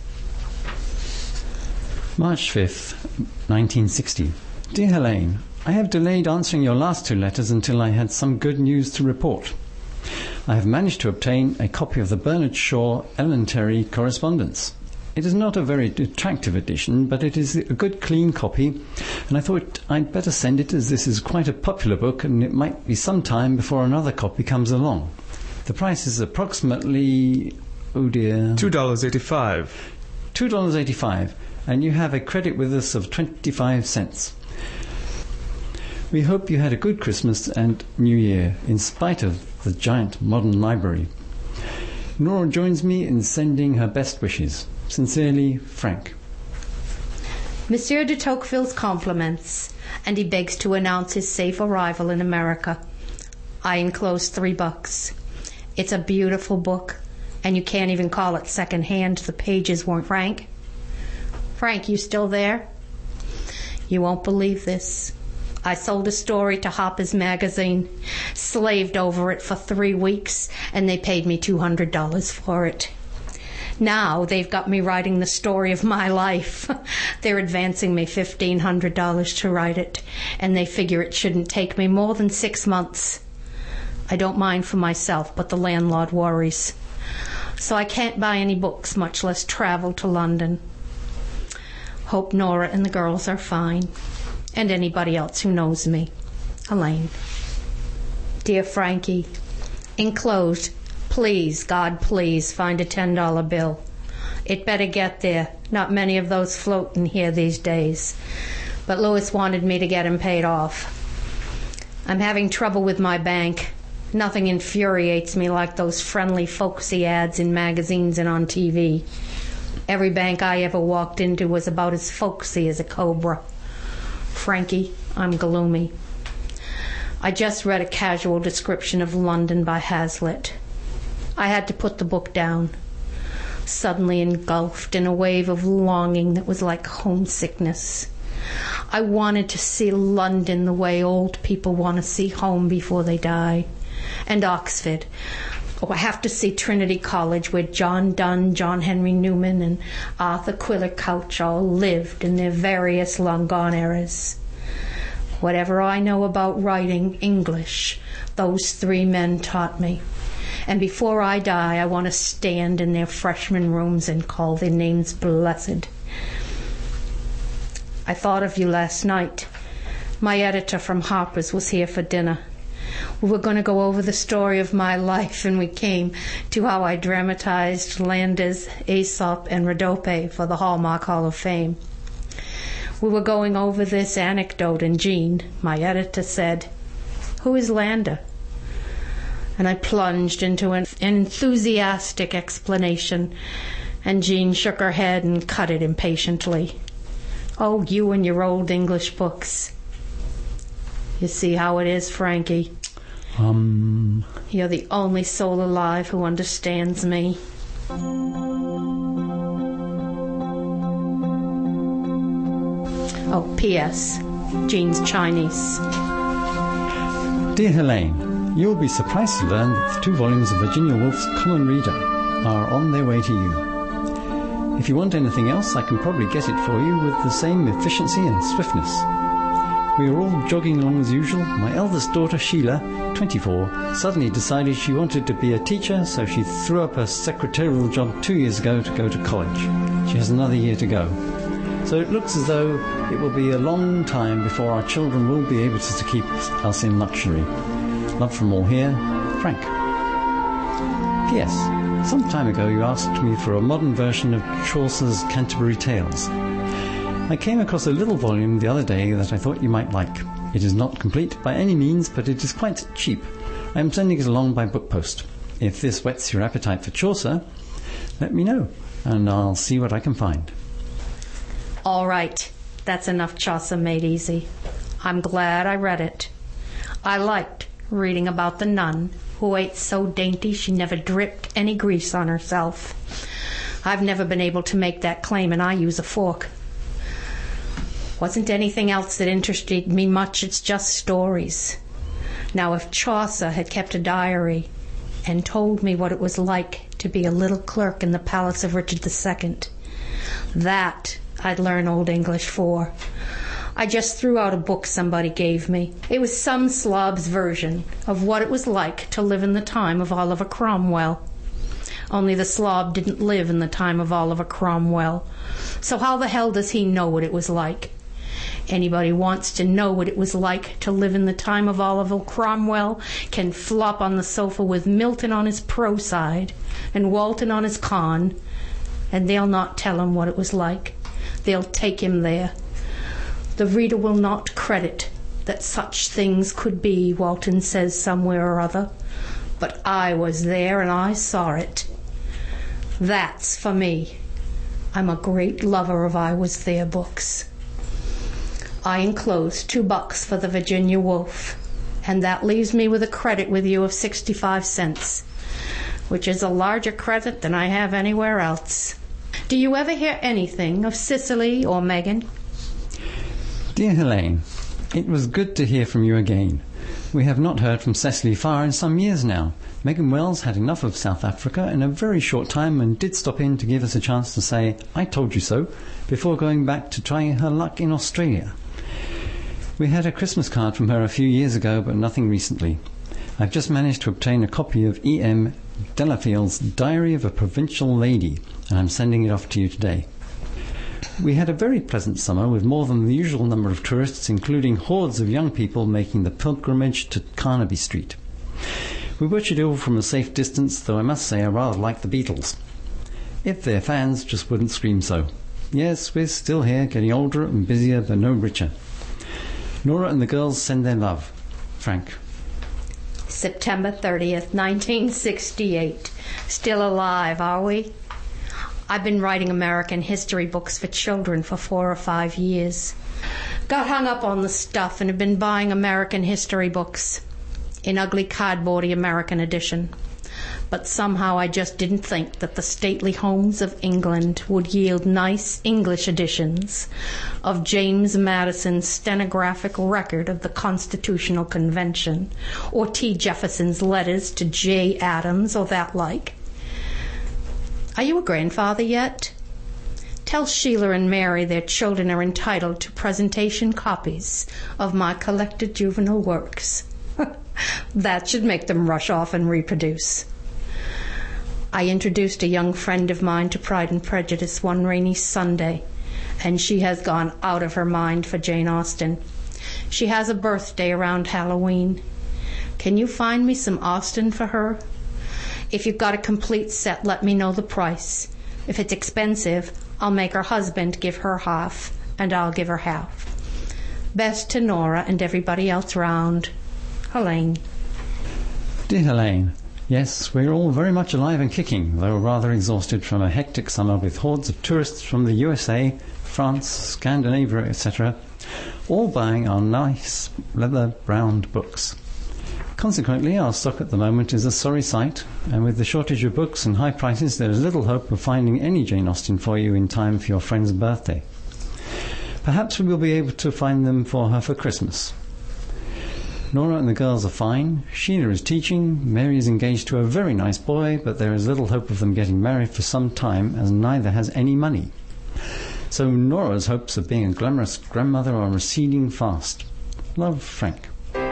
March 5th, 1960. Dear Helene, I have delayed answering your last two letters until I had some good news to report. I have managed to obtain a copy of the Bernard Shaw Ellen Terry correspondence. It is not a very attractive edition, but it is a good clean copy, and I thought I'd better send it as this is quite a popular book and it might be some time before another copy comes along. The price is approximately, oh dear, $2.85. $2.85, and you have a credit with us of 25 cents. We hope you had a good Christmas and New Year, in spite of the giant modern library. Nora joins me in sending her best wishes. Sincerely, Frank. Monsieur de Tocqueville's compliments, and he begs to announce his safe arrival in America. I enclose $3. It's a beautiful book, and you can't even call it second-hand. The pages weren't. Frank? Frank, you still there? You won't believe this. I sold a story to Harper's Magazine, slaved over it for 3 weeks, and they paid me $200 for it. Now they've got me writing the story of my life. They're advancing me $1,500 to write it, and they figure it shouldn't take me more than 6 months. I don't mind for myself, but the landlord worries. So I can't buy any books, much less travel to London. Hope Nora and the girls are fine, and anybody else who knows me. Elaine. Dear Frankie, enclosed, please, God, please, find a $10 bill. It better get there. Not many of those floating here these days. But Louis wanted me to get him paid off. I'm having trouble with my bank. Nothing infuriates me like those friendly, folksy ads in magazines and on TV. Every bank I ever walked into was about as folksy as a cobra. Frankie, I'm gloomy. I just read a casual description of London by Hazlitt. I had to put the book down, suddenly engulfed in a wave of longing that was like homesickness. I wanted to see London the way old people want to see home before they die. And Oxford. Oh, I have to see Trinity College, where John Donne, John Henry Newman, and Arthur Quiller Couch all lived in their various long-gone eras. Whatever I know about writing English, those 3 men taught me. And before I die, I want to stand in their freshman rooms and call their names blessed. I thought of you last night. My editor from Harper's was here for dinner. We were going to go over the story of my life, and we came to how I dramatized Landers, Aesop, and Rhodope for the Hallmark Hall of Fame. We were going over this anecdote, and Jean, my editor, said, "Who is Lander?" And I plunged into an enthusiastic explanation, and Jean shook her head and cut it impatiently. "Oh, you and your old English books. You see how it is, Frankie? You're the only soul alive who understands me." Oh, P.S. Jean's Chinese. Dear Helene, you'll be surprised to learn that the 2 volumes of Virginia Woolf's Common Reader are on their way to you. If you want anything else, I can probably get it for you with the same efficiency and swiftness. We were all jogging along as usual. My eldest daughter, Sheila, 24, suddenly decided she wanted to be a teacher, so she threw up her secretarial job 2 years ago to go to college. She has another year to go. So it looks as though it will be a long time before our children will be able to keep us in luxury. Love from all here, Frank. P.S. Some time ago you asked me for a modern version of Chaucer's Canterbury Tales. I came across a little volume the other day that I thought you might like. It is not complete by any means, but it is quite cheap. I am sending it along by book post. If this whets your appetite for Chaucer, let me know, and I'll see what I can find. All right, that's enough Chaucer made easy. I'm glad I read it. I liked reading about the nun who ate so dainty she never dripped any grease on herself. I've never been able to make that claim, and I use a fork. Wasn't anything else that interested me much. It's just stories. Now, if Chaucer had kept a diary and told me what it was like to be a little clerk in the palace of Richard II, that I'd learn Old English for. I just threw out a book somebody gave me. It was some slob's version of what it was like to live in the time of Oliver Cromwell. Only the slob didn't live in the time of Oliver Cromwell. So how the hell does he know what it was like? Anybody wants to know what it was like to live in the time of Oliver Cromwell can flop on the sofa with Milton on his pro side and Walton on his con, and they'll not tell him what it was like. They'll take him there. The reader will not credit that such things could be, Walton says somewhere or other. But I was there and I saw it. That's for me. I'm a great lover of I Was There books. I enclosed $2 for the Virginia Woolf, and that leaves me with a credit with you of 65 cents, which is a larger credit than I have anywhere else. Do you ever hear anything of Cicely or Megan? Dear Helene, it was good to hear from you again. We have not heard from Cecily Farr in some years now. Megan Wells had enough of South Africa in a very short time and did stop in to give us a chance to say, "I told you so," before going back to trying her luck in Australia. We had a Christmas card from her a few years ago, but nothing recently. I've just managed to obtain a copy of E.M. Delafield's Diary of a Provincial Lady, and I'm sending it off to you today. We had a very pleasant summer with more than the usual number of tourists, including hordes of young people making the pilgrimage to Carnaby Street. We watched it all from a safe distance, though I must say I rather like the Beatles. If their fans just wouldn't scream so. Yes, we're still here, getting older and busier, but no richer. Nora and the girls send their love. Frank. September 30th, 1968. Still alive, are we? I've been writing American history books for children for 4 or 5 years. Got hung up on the stuff and have been buying American history books in ugly cardboardy American edition. But somehow I just didn't think that the stately homes of England would yield nice English editions of James Madison's stenographic record of the Constitutional Convention, or T. Jefferson's letters to J. Adams, or that like. Are you a grandfather yet? Tell Sheila and Mary their children are entitled to presentation copies of my collected juvenile works. That should make them rush off and reproduce. I introduced a young friend of mine to Pride and Prejudice one rainy Sunday, and she has gone out of her mind for Jane Austen. She has a birthday around Halloween. Can you find me some Austen for her? If you've got a complete set, let me know the price. If it's expensive, I'll make her husband give her half, and I'll give her half. Best to Nora and everybody else round. Helene. Dear Helene, yes, we're all very much alive and kicking, though rather exhausted from a hectic summer with hordes of tourists from the USA, France, Scandinavia, etc., all buying our nice leather-bound books. Consequently, our stock at the moment is a sorry sight, and with the shortage of books and high prices, there is little hope of finding any Jane Austen for you in time for your friend's birthday. Perhaps we will be able to find them for her for Christmas. Nora and the girls are fine. Sheila is teaching. Mary is engaged to a very nice boy, but there is little hope of them getting married for some time, as neither has any money. So Nora's hopes of being a glamorous grandmother are receding fast. Love, Frank.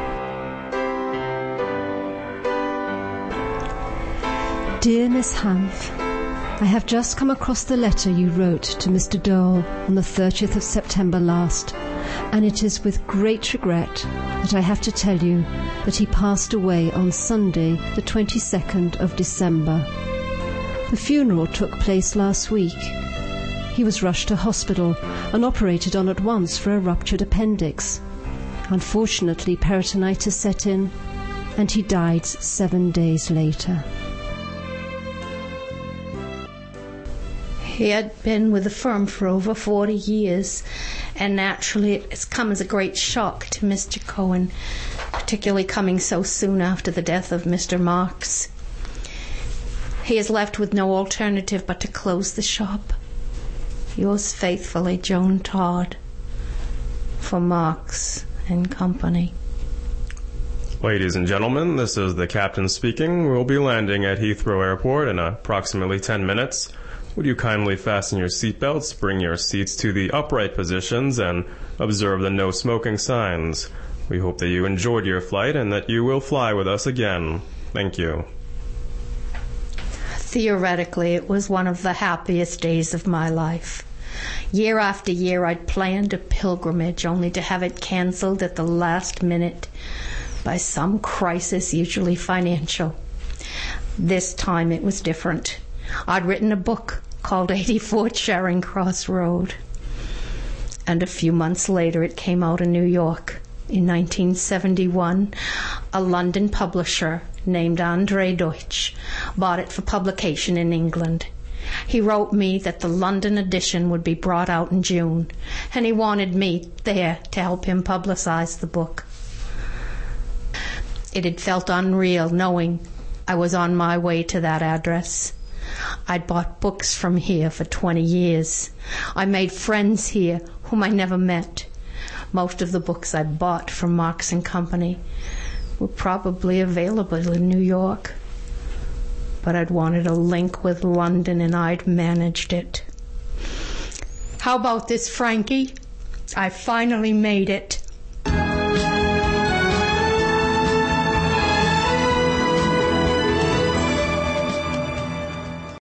Dear Miss Hanf, I have just come across the letter you wrote to Mr. Dole on the 30th of September last, and it is with great regret that I have to tell you that he passed away on Sunday, the 22nd of December. The funeral took place last week. He was rushed to hospital and operated on at once for a ruptured appendix. Unfortunately, peritonitis set in, and he died 7 days later. He had been with the firm for over 40 years, and naturally it's come as a great shock to Mr. Cohen, particularly coming so soon after the death of Mr. Marks. He is left with no alternative but to close the shop. Yours faithfully, Joan Todd, for Marks and Company. Ladies and gentlemen, this is the captain speaking. We'll be landing at Heathrow Airport in approximately 10 minutes. Would you kindly fasten your seatbelts, bring your seats to the upright positions, and observe the no smoking signs. We hope that you enjoyed your flight and that you will fly with us again. Thank you. Theoretically, it was one of the happiest days of my life. Year after year, I'd planned a pilgrimage only to have it cancelled at the last minute by some crisis, usually financial. This time it was different. I'd written a book called 84 Charing Cross Road, and a few months later it came out in New York. In 1971, a London publisher named Andre Deutsch bought it for publication in England. He wrote me that the London edition would be brought out in June, and he wanted me there to help him publicize the book. It had felt unreal knowing I was on my way to that address. I'd bought books from here for 20 years. I made friends here whom I never met. Most of the books I bought from Marks and Company were probably available in New York. but I'd wanted a link with London and I'd managed it. How about this, Frankie? I finally made it.